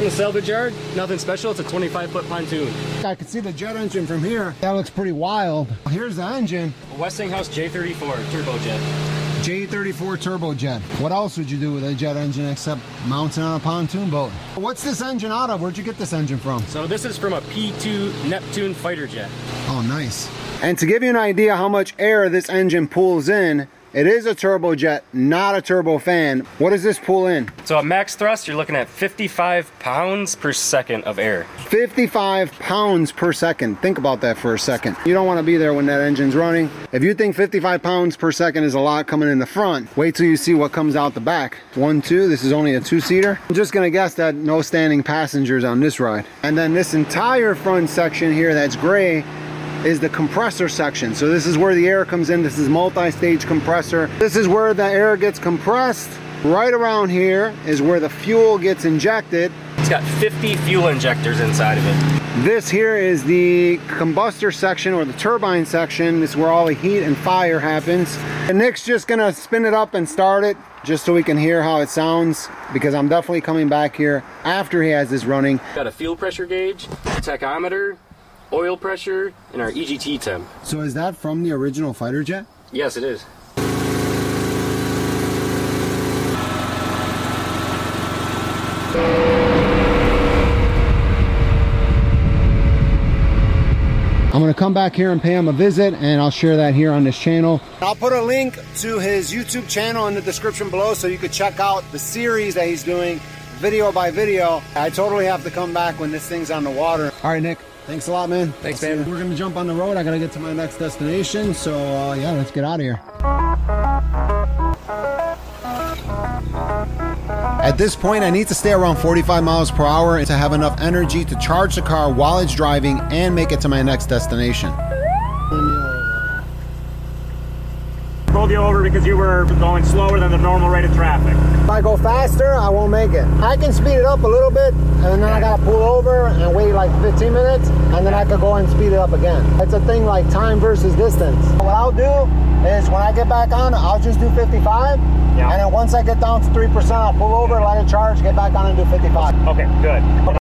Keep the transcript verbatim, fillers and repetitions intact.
In the salvage yard, nothing special. It's a twenty-five foot pontoon. I can see the jet engine from here. That looks pretty wild. Here's the engine. Westinghouse J thirty-four turbojet. J thirty-four turbojet. What else would you do with a jet engine except mount it on a pontoon boat? What's this engine out of? Where'd you get this engine from? So this is from a P two Neptune fighter jet. Oh, nice. And to give you an idea how much air this engine pulls in, it is a turbojet, not a turbofan. What does this pull in? So at max thrust, you're looking at fifty-five pounds per second of air. fifty-five pounds per second. Think about that for a second. You don't want to be there when that engine's running. If you think fifty-five pounds per second is a lot coming in the front, wait till you see what comes out the back. One, two, this is only a two-seater. I'm just gonna guess that no standing passengers on this ride. And then this entire front section here that's gray is the compressor section. So this is where the air comes in. This is multi-stage compressor. This is where the air gets compressed. Right around here is where the fuel gets injected. It's got fifty fuel injectors inside of it. This here is the combustor section, or the turbine section. This is where all the heat and fire happens. And Nick's just gonna spin it up and start it just so we can hear how it sounds, because I'm definitely coming back here after he has this running. Got a fuel pressure gauge, tachometer, oil pressure, and our E G T temp. So is that from the original fighter jet? Yes, it is. I'm gonna come back here and pay him a visit, and I'll share that here on this channel. I'll put a link to his YouTube channel in the description below so you could check out the series that he's doing, video by video. I totally have to come back when this thing's on the water. All right, Nick. Thanks a lot, man. Thanks, man. We're gonna jump on the road. I gotta get to my next destination. So uh, yeah, let's get out of here. At this point, I need to stay around forty-five miles per hour to have enough energy to charge the car while it's driving and make it to my next destination. Pulled you over because you were going slower than the normal rate of traffic. If I go faster, I won't make it. I can speed it up a little bit, and then I gotta pull over and wait like fifteen minutes, and then I could go and speed it up again. It's a thing like time versus distance. What I'll do is when I get back on, I'll just do fifty-five, yeah. And then once I get down to three percent, I'll pull over, let it charge, get back on and do fifty-five. Okay, good.